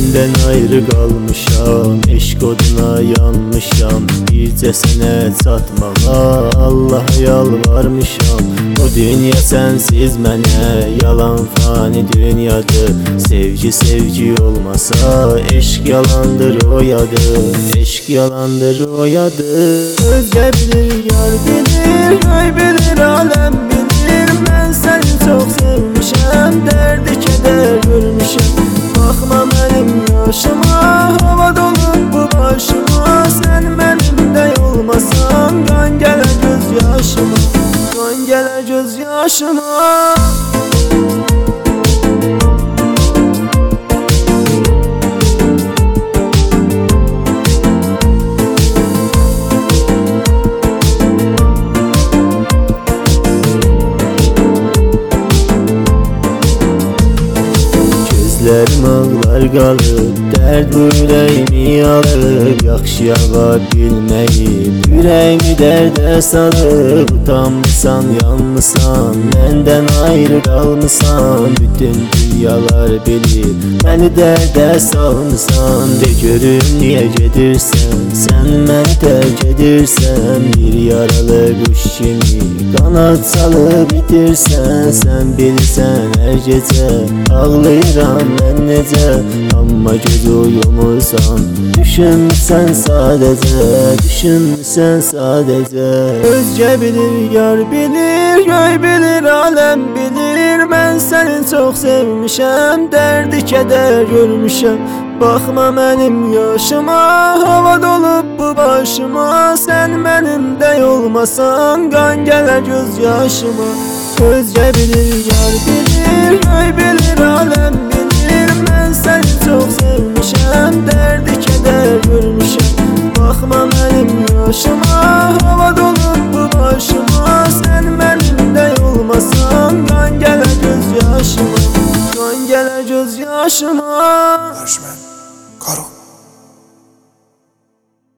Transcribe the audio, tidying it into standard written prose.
Səndən ayrı qalmışam, eşq oduna yanmışam. Bircə sənə çatmağa Allaha yalvarmışam. Bu dünya sənsiz mənə yalan fani dünyadır. Sevgi sevgi olmasa eşq yalandır o yadı. Eşq yalandır o yadı. Özgə bilir, yar bilir, göy bilir, aləm bilir. Mən səni çox sevmişəm, dərdi kədər görmüşəm. Baxma mənim yaşıma, hava dolub bu başıma. Sən mənimdə olmasan, qan gələ göz yaşıma, qan gələ göz yaşıma. Gözlərim ağlar qalıb, dərd bu ürəyimi alıb. Yaxşıya bilməyib, ürəyimi dərdə salıb. Utanmısan, yanmısan, məndən ayrı qalmısan. Bütün dünyalar bilir, məni dərdə salmısan. De görüm niyə gedirsən, sən məni tərk edirsən. Bir yaralı quş kimi qanad salıb itirsən. Sən bilirsən hər gecə ağlayıram mən necə, amma gözü yumursan. Düşünmüsən sadəcə, düşünmüsən sadəcə. Özgə bilir, yar bilir, göy bilir, aləm bilir. Mən səni çox sevmişəm, dərdi kədər görmüşəm. Baxma mənim yaşıma, hava dolub bu başıma. Sən mənimdə olmasan, qan gələ göz yaşıma. Özgə bilir, yar bilir, göy bilir, aləm bilir. Mən səni çox sevmişəm, dərdi kədər görmüşəm. Baxma mənim yaşıma, hava dolub bu başıma. Sən mənimdə olmasan, qan gələ göz yaşıma, qan gələ göz yaşıma. Ercüment Karo.